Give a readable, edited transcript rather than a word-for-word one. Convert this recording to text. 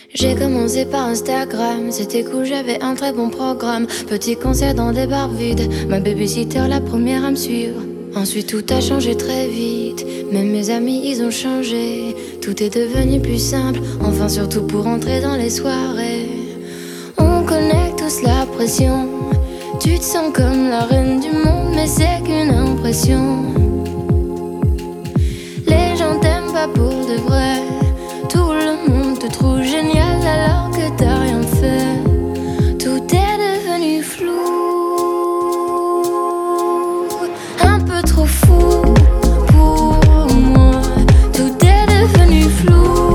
J'ai commencé par Instagram, c'était cool, j'avais un très bon programme. Petit concert dans des bars vides, ma babysitter la première à me suivre. Ensuite tout a changé très vite, même mes amis ils ont changé. Tout est devenu plus simple, enfin surtout pour entrer dans les soirées. On connaît tous la pression, tu te sens comme la reine du monde, mais c'est qu'une impression. Les gens t'aiment pas pour de vrai, tout le monde te trouve génial.